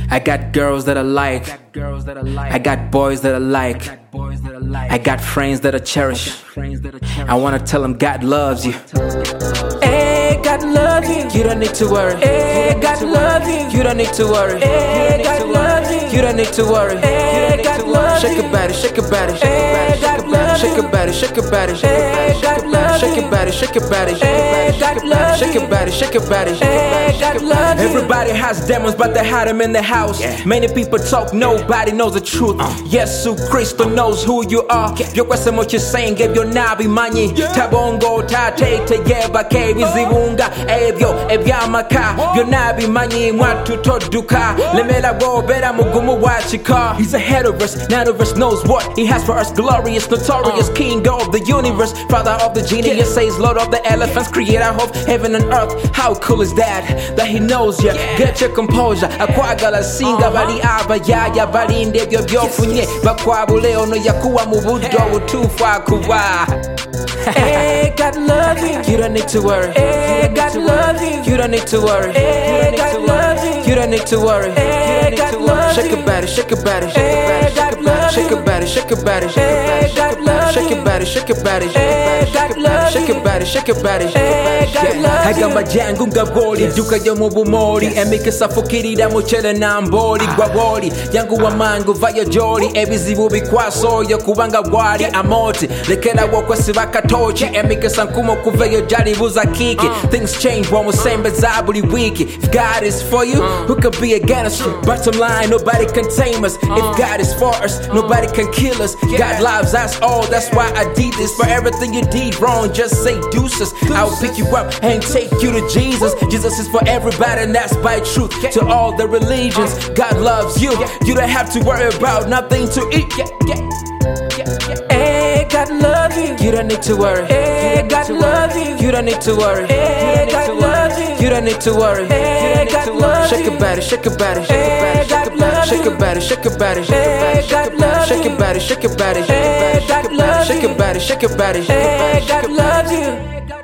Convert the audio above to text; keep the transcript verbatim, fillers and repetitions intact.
I got girls that I like. I got boys that I like. I got friends that I cherish. I wanna tell them God loves you. Hey, God loves you. You don't need to worry. Hey, God loves you. You don't need to worry. Hey, God loves you. You don't need to worry. Hey, God loves you. Shake your body, shake your body, shake your body, shake your body, shake your body, shake your body, shake your body, shake your body, shake your body, shake your body, shake your body, shake your body. Everybody has demons, but they hide them in the house. Many people talk, nobody knows the truth. Yesu Kristo knows who you are. Yo kwese mo chisenge byo nabimanyi. Tabongo tate tegeba ke bizibunga ebyo ebyamaka byo nabimanyi mwatu toduka lemela go bera mugumu wachika. He's ahead of us, none of us knows what he has for us. Glorious, notorious, king of the universe, father of the genius, says lord of the elephants, creator of heaven and earth. How cool is that, that he knows ya? Get your composure, akwagala singa bali abayaya balinde byo byofunye bakwabule ono yakuwa mu buddo butufa kuba. Hey, God loves you. You don't need to worry. Hey, God loves you. You don't need to worry. Hey, God loves you. You don't need to worry. Hey, God loves you. Shake your body, shake your body, shake your body, shake your body, shake your body, shake your body, shake your body, shake your body, shake your body, shake your body. Hagamba jangu ngaboli duka yo mu bumori emikisa fukirira mu chere namboli gwaboli yangu wamangu vayo joli ebizibu bikwaso yo kubanga gwali amoti lekera wokwesi bakatochi emikisa nkumo kuveyo jali buza kiki. Things change one was same bizarre buli wiki. If God is for you, who could be against you? Bottom line, nobody can tame us. If God is for us, nobody can kill us. God loves us all, that's why I did this. For everything you did wrong, just say deuces. I'll pick you up and take you to Jesus. Jesus is for everybody and that's by truth. To all the religions, God loves you. You don't have to worry about nothing to eat. Hey, God loves you. You don't need to worry. Hey, God loves you. You don't need to worry. Hey, God loves you. You don't need to worry. Hey, God loves you. Shake your body, shake your body, shake your body, shake your body, shake your body, shake your body, shake your body, shake your body, shake your body, shake your body, shake your body, shake your body, shake your body, shake your body, shake your body.